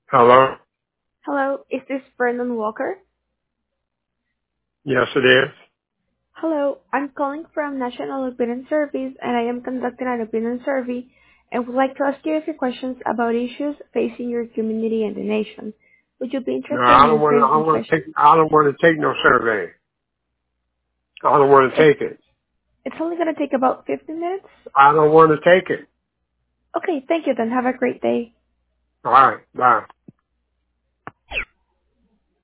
Hello? Hello, is this Vernon Walker? Yes, it is. Hello, I'm calling from National Opinion Service and I am conducting an opinion survey and would like to ask you a few questions about issues facing your community and the nation. Would you be No, interested in answering some questions? I don't want to take no survey. I don't want to It, take it. it's only going to take about 15 minutes. I don't want to take it. Okay, thank you then. Have a great day. All right. Bye.